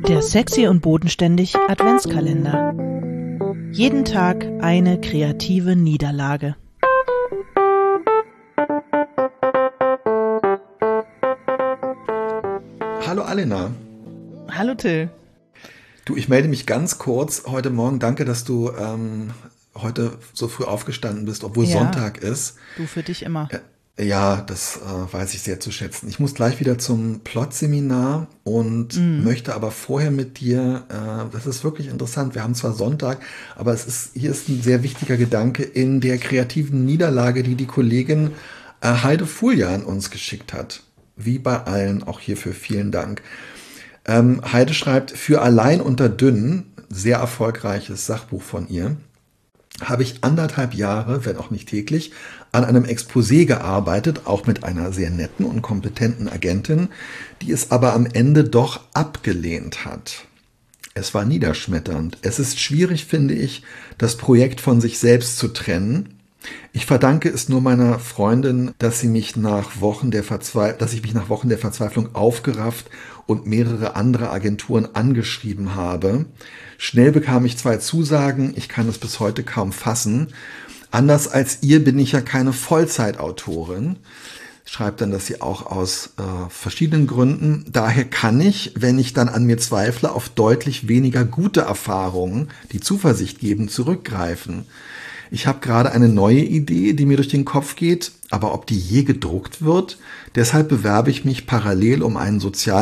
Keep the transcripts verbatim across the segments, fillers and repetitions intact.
Der Sexy und Bodenständig Adventskalender. Jeden Tag eine kreative Niederlage. Hallo Alena. Hallo Till. Du, ich melde mich ganz kurz heute Morgen. Danke, dass du ähm, heute so früh aufgestanden bist, obwohl Ja, Sonntag ist. Du für dich immer. Äh, ja, das äh, weiß ich sehr zu schätzen. Ich muss gleich wieder zum Plot-Seminar und Mhm. möchte aber vorher mit dir, äh, das ist wirklich interessant, wir haben zwar Sonntag, aber es ist, hier ist ein sehr wichtiger Gedanke in der kreativen Niederlage, die die Kollegin äh, Heide Fuhljan uns geschickt hat. Wie bei allen, auch hierfür vielen Dank. Ähm, Heide schreibt, für Allein unter Dünnen, sehr erfolgreiches Sachbuch von ihr, habe ich anderthalb Jahre, wenn auch nicht täglich, an einem Exposé gearbeitet, auch mit einer sehr netten und kompetenten Agentin, die es aber am Ende doch abgelehnt hat. Es war niederschmetternd. Es ist schwierig, finde ich, das Projekt von sich selbst zu trennen. Ich verdanke es nur meiner Freundin, dass sie mich nach Wochen der Verzweiflung, dass ich mich nach Wochen der Verzweiflung aufgerafft und mehrere andere Agenturen angeschrieben habe. Schnell bekam ich zwei Zusagen, ich kann es bis heute kaum fassen. Anders als ihr bin ich ja keine Vollzeitautorin. Schreibt dann, dass sie auch aus äh, verschiedenen Gründen. Daher kann ich, wenn ich dann an mir zweifle, auf deutlich weniger gute Erfahrungen, die Zuversicht geben, zurückgreifen. Ich habe gerade eine neue Idee, die mir durch den Kopf geht, aber ob die je gedruckt wird, deshalb bewerbe ich mich parallel um einen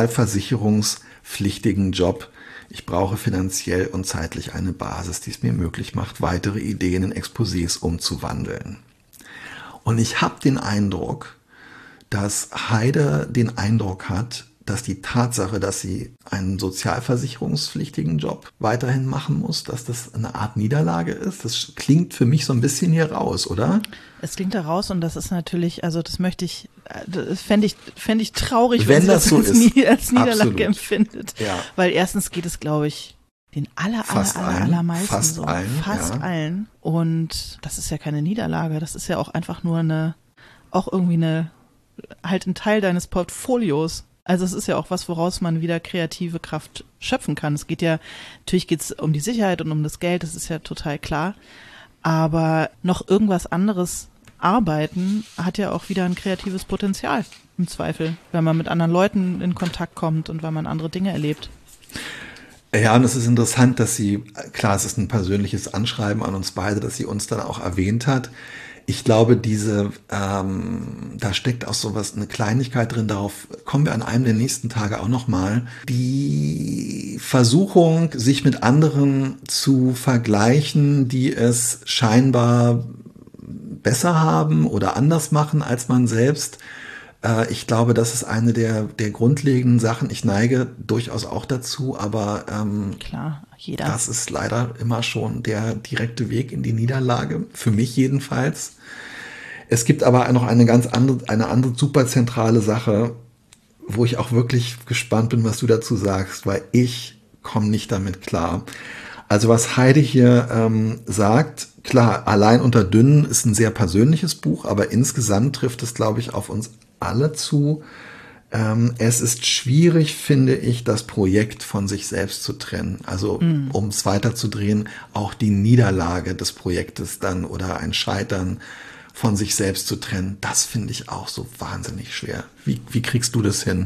sozialversicherungspflichtigen Job. Ich brauche finanziell und zeitlich eine Basis, die es mir möglich macht, weitere Ideen in Exposés umzuwandeln. Und ich habe den Eindruck, dass Heide den Eindruck hat, dass die Tatsache, dass sie einen sozialversicherungspflichtigen Job weiterhin machen muss, dass das eine Art Niederlage ist. Das klingt für mich so ein bisschen hier raus, oder? Es klingt da raus und das ist natürlich, also das möchte ich, das fände ich, fände ich traurig, Wenn wenn sie das das so als, ist. Nie, als Niederlage Absolut. empfindet. Ja. Weil erstens geht es, glaube ich, den aller, aller, Fast aller, allen. allermeisten Fast so. allen, Fast ja. allen. Und das ist ja keine Niederlage, das ist ja auch einfach nur eine, auch irgendwie eine, halt ein Teil deines Portfolios. Also es ist ja auch was, woraus man wieder kreative Kraft schöpfen kann. Es geht ja, natürlich geht es um die Sicherheit und um das Geld, das ist ja total klar. Aber noch irgendwas anderes arbeiten hat ja auch wieder ein kreatives Potenzial im Zweifel, wenn man mit anderen Leuten in Kontakt kommt und wenn man andere Dinge erlebt. Ja, und es ist interessant, dass sie, klar, es ist ein persönliches Anschreiben an uns beide, dass sie uns dann auch erwähnt hat. Ich glaube, diese, ähm, da steckt auch sowas, eine Kleinigkeit drin, darauf kommen wir an einem der nächsten Tage auch nochmal. Die Versuchung, sich mit anderen zu vergleichen, die es scheinbar besser haben oder anders machen als man selbst. Äh, ich glaube, das ist eine der, der grundlegenden Sachen. Ich neige durchaus auch dazu, aber ähm, Klar, jeder. das ist leider immer schon der direkte Weg in die Niederlage, für mich jedenfalls. Es gibt aber noch eine ganz andere, eine andere super zentrale Sache, wo ich auch wirklich gespannt bin, was du dazu sagst, weil ich komme nicht damit klar. Also was Heide hier ähm, sagt, klar, Allein unter Dünnen ist ein sehr persönliches Buch, aber insgesamt trifft es, glaube ich, auf uns alle zu. Ähm, es ist schwierig, finde ich, das Projekt von sich selbst zu trennen. Also, mm. um es weiterzudrehen, auch die Niederlage des Projektes dann oder ein Scheitern von sich selbst zu trennen, das finde ich auch so wahnsinnig schwer. Wie, wie kriegst du das hin?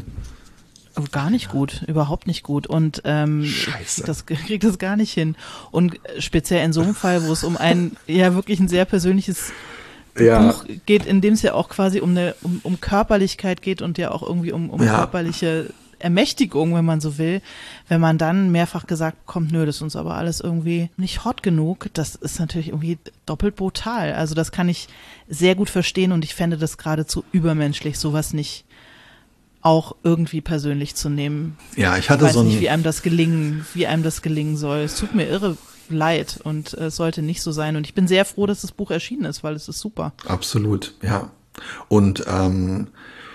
Gar nicht gut, überhaupt nicht gut. Und ähm, Scheiße. das kriegt das gar nicht hin. Und speziell in so einem Fall, wo es um ein ja wirklich ein sehr persönliches Ja. Buch geht, in dem es ja auch quasi um eine um, um Körperlichkeit geht und ja auch irgendwie um, um Ja. körperliche Ermächtigung, wenn man so will. Wenn man dann mehrfach gesagt bekommt, nö, das ist uns aber alles irgendwie nicht hot genug, das ist natürlich irgendwie doppelt brutal. Also das kann ich sehr gut verstehen und ich fände das geradezu übermenschlich, sowas nicht auch irgendwie persönlich zu nehmen. Ja, ich hatte Ich weiß so ein, nicht, wie einem das gelingen, wie einem das gelingen soll. Es tut mir irre leid und es sollte nicht so sein. Und ich bin sehr froh, dass das Buch erschienen ist, weil es ist super. Absolut, ja. Und ähm,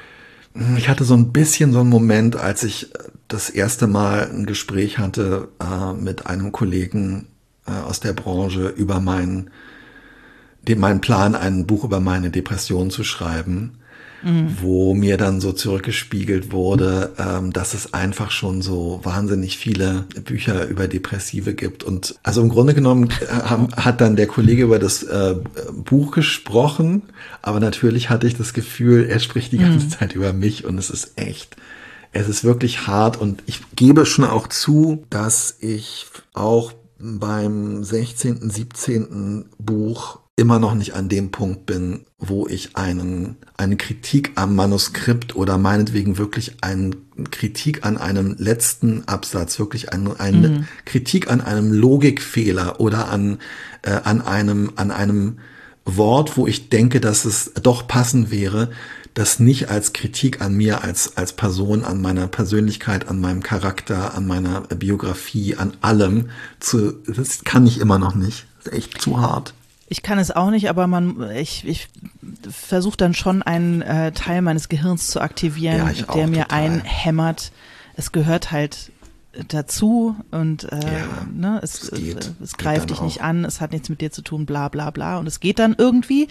ich hatte so ein bisschen so einen Moment, als ich das erste Mal ein Gespräch hatte äh, mit einem Kollegen äh, aus der Branche über meinen, dem, meinen Plan, ein Buch über meine Depression zu schreiben. mhm. wo mir dann so zurückgespiegelt wurde, ähm, dass es einfach schon so wahnsinnig viele Bücher über Depressive gibt. Und also im Grunde genommen haben, hat dann der Kollege über das äh, Buch gesprochen, aber natürlich hatte ich das Gefühl, er spricht die ganze mhm. Zeit über mich und es ist echt, es ist wirklich hart und ich gebe schon auch zu, dass ich auch beim sechzehnten, siebzehnten Buch immer noch nicht an dem Punkt bin, wo ich einen, eine Kritik am Manuskript oder meinetwegen wirklich eine Kritik an einem letzten Absatz, wirklich eine, eine mhm. Kritik an einem Logikfehler oder an, äh, an einem, an einem Wort, wo ich denke, dass es doch passend wäre, das nicht als Kritik an mir, als, als Person, an meiner Persönlichkeit, an meinem Charakter, an meiner Biografie, an allem zu, das kann ich immer noch nicht. Das ist echt zu hart. Ich kann es auch nicht, aber man, ich, ich versuche dann schon einen äh, Teil meines Gehirns zu aktivieren, ja, der mir total. einhämmert. Es gehört halt dazu und äh, ja, ne, es, es, geht, es, es geht greift dich auch. nicht an, es hat nichts mit dir zu tun, bla bla bla und es geht dann irgendwie,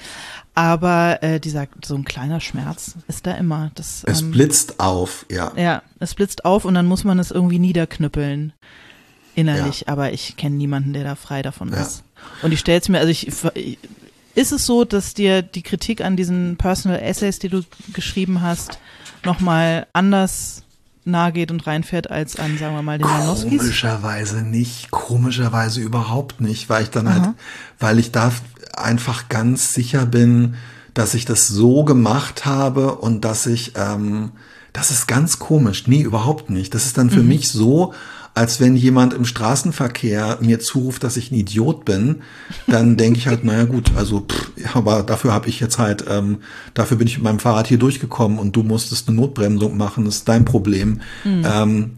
aber äh, dieser so ein kleiner Schmerz ist da immer. Das, es ähm, blitzt auf, ja. Ja, es blitzt auf und dann muss man es irgendwie niederknüppeln innerlich, Ja. aber ich kenne niemanden, der da frei davon Ja. ist. Und ich stelle es mir, also ich, ist es so, dass dir die Kritik an diesen Personal Essays, die du geschrieben hast, nochmal anders nahe geht und reinfährt als an, sagen wir mal, den Janowskis? Komischerweise nicht, komischerweise überhaupt nicht, weil ich dann Aha. halt, weil ich da einfach ganz sicher bin, dass ich das so gemacht habe und dass ich, ähm, das ist ganz komisch, nee, überhaupt nicht. Das ist dann für mhm. mich so, als wenn jemand im Straßenverkehr mir zuruft, dass ich ein Idiot bin, dann denke ich halt, naja gut, also pff, ja, aber dafür habe ich jetzt halt, ähm, dafür bin ich mit meinem Fahrrad hier durchgekommen und du musstest eine Notbremsung machen, das ist dein Problem. Mhm. Ähm,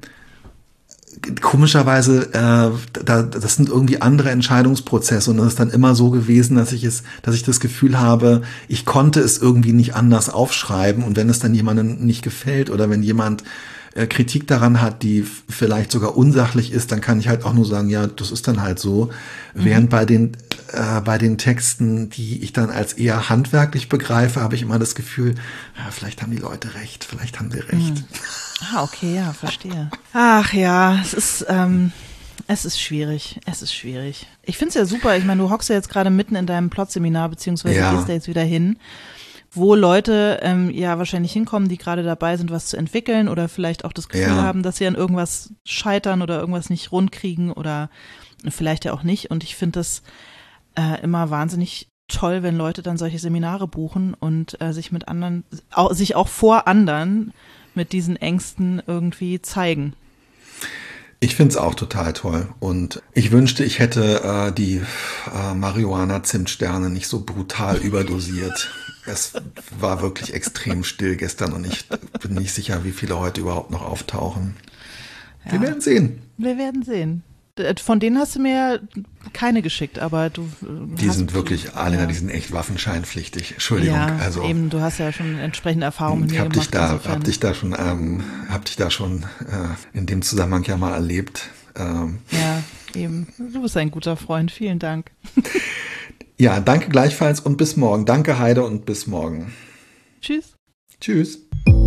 komischerweise, äh, da, das sind irgendwie andere Entscheidungsprozesse und das ist dann immer so gewesen, dass ich es, dass ich das Gefühl habe, ich konnte es irgendwie nicht anders aufschreiben und wenn es dann jemandem nicht gefällt oder wenn jemand Kritik daran hat, die vielleicht sogar unsachlich ist, dann kann ich halt auch nur sagen, ja, das ist dann halt so. Mhm. Während bei den äh, bei den Texten, die ich dann als eher handwerklich begreife, habe ich immer das Gefühl, ja, vielleicht haben die Leute recht, vielleicht haben sie recht. Mhm. Ah, okay, ja, verstehe. Ach ja, es ist ähm, es ist schwierig, es ist schwierig. Ich finde es ja super, ich meine, du hockst ja jetzt gerade mitten in deinem Plotseminar, beziehungsweise ja. gehst da jetzt wieder hin, wo Leute ähm, ja wahrscheinlich hinkommen, die gerade dabei sind, was zu entwickeln oder vielleicht auch das Gefühl ja. haben, dass sie an irgendwas scheitern oder irgendwas nicht rund kriegen oder vielleicht ja auch nicht. Und ich finde das äh, immer wahnsinnig toll, wenn Leute dann solche Seminare buchen und äh, sich mit anderen, auch, sich auch vor anderen mit diesen Ängsten irgendwie zeigen. Ich finde es auch total toll und ich wünschte, ich hätte äh, die äh, Marihuana-Zimtsterne nicht so brutal überdosiert. Es war wirklich extrem still gestern und ich bin nicht sicher, wie viele heute überhaupt noch auftauchen. Ja. Wir werden sehen. Wir werden sehen. Von denen hast du mir keine geschickt, aber du Die hast, sind wirklich, Alena, ja. die sind echt waffenscheinpflichtig. Entschuldigung. Ja, also, eben, du hast ja schon entsprechende Erfahrungen mit ich mir hab gemacht. Dich da, insofern. hab dich da schon, ähm, hab dich da schon äh, in dem Zusammenhang ja mal erlebt. Ähm, ja, eben. Du bist ein guter Freund. Vielen Dank. Ja, danke gleichfalls und bis morgen. Danke, Heide, und bis morgen. Tschüss. Tschüss.